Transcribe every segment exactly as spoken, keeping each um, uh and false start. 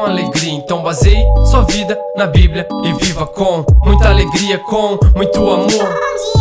com alegria. Então baseie sua vida na Bíblia e viva com muita alegria, com muito amor.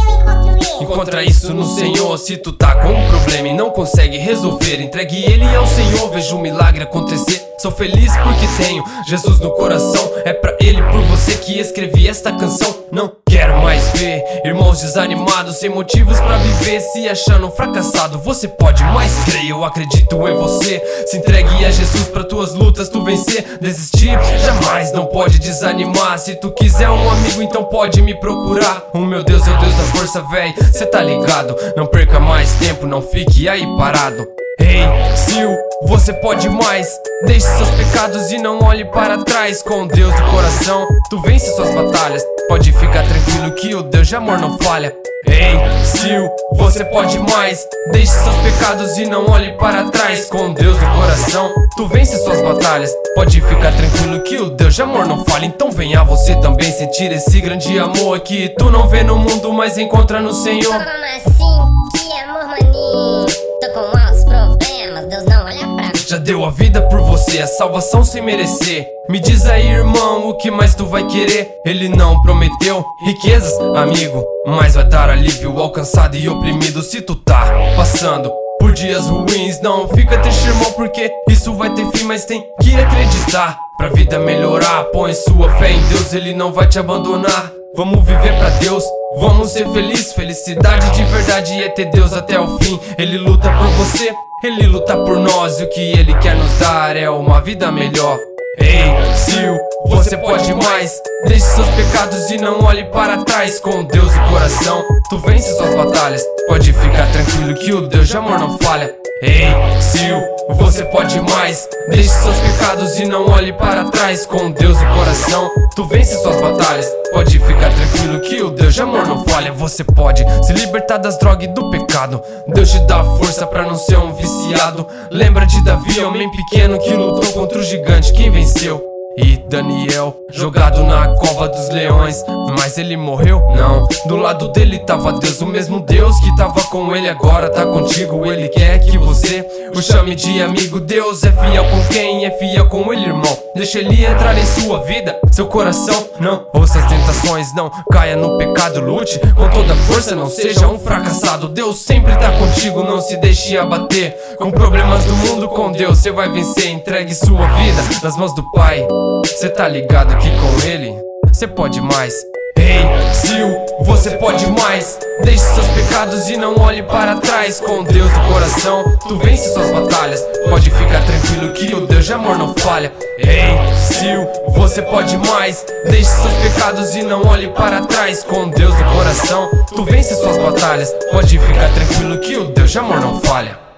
Encontra isso no Senhor. Se tu tá com um problema e não consegue resolver, entregue ele ao Senhor, veja o milagre acontecer. Sou feliz porque tenho Jesus no coração. É pra ele, por você que escrevi esta canção. Não quero mais ver irmãos desanimados, sem motivos pra viver, se achando fracassado. Você pode mais crer, eu acredito em você. Se entregue a Jesus pra tuas lutas tu vencer. Desistir jamais, não pode desanimar. Se tu quiser um amigo, então pode me procurar. O meu Deus é o Deus da força, véi, cê tá ligado. Não perca mais tempo, não fique aí parado. Ei, Sil, você pode mais. Deixe seus pecados e não olhe para trás. Com Deus no coração, tu vence suas batalhas. Pode ficar tranquilo que o Deus de amor não falha. Ei, Sil, você pode mais. Deixe seus pecados e não olhe para trás. Com Deus no coração, tu vence suas batalhas. Pode ficar tranquilo que o Deus de amor não falha. Então venha você também sentir esse grande amor que tu não vê no mundo, mas encontra no Senhor. Como assim? Que amor, maninho? Tô com altos problemas, Deus não olha pra mim. Já deu a vida por você, a salvação sem merecer. Me diz aí, irmão, o que mais tu vai querer? Ele não prometeu riquezas, amigo, mas vai dar alívio ao cansado e oprimido. Se tu tá passando por dias ruins, não fica triste, irmão, porque isso vai ter fim. Mas tem que acreditar pra vida melhorar. Põe sua fé em Deus, ele não vai te abandonar. Vamos viver pra Deus, vamos ser felizes. Felicidade de verdade é ter Deus até o fim. Ele luta por você, ele luta por nós. E o que ele quer nos dar é uma vida melhor. Ei, Sil, você pode mais. Deixe seus pecados e não olhe para trás. Com Deus no coração, tu vence suas batalhas. Pode ficar tranquilo que o Deus de amor não falha. Ei, Sil, você pode mais. Deixe seus pecados e não olhe para trás. Com Deus no coração, tu vence suas batalhas. Pode ficar tranquilo que o Deus de amor não falha. Você pode se libertar das drogas e do pecado. Deus te dá força pra não ser um viciado. Lembra de Davi, homem pequeno que lutou contra o gigante, quem venceu? E Daniel, jogado na cova dos leões, mas ele morreu? Não, do lado dele tava Deus. O mesmo Deus que tava com ele agora tá contigo. Ele quer que você o chame de amigo. Deus é fiel com quem é fiel com ele, irmão. Deixa ele entrar em sua vida, seu coração. Não ouça as tentações, não caia no pecado. Lute com toda força, não seja um fracassado. Deus sempre tá contigo, não se deixe abater. Com problemas do mundo, com Deus cê vai vencer. Entregue sua vida nas mãos do Pai. Cê tá ligado que com ele cê pode mais. Ei, Sil, você pode mais. Deixe seus pecados e não olhe para trás. Com Deus no coração, tu vence suas batalhas. Pode ficar tranquilo que o Deus de amor não falha. Ei, Sil, você pode mais. Deixe seus pecados e não olhe para trás. Com Deus no coração, tu vence suas batalhas. Pode ficar tranquilo que o Deus de amor não falha.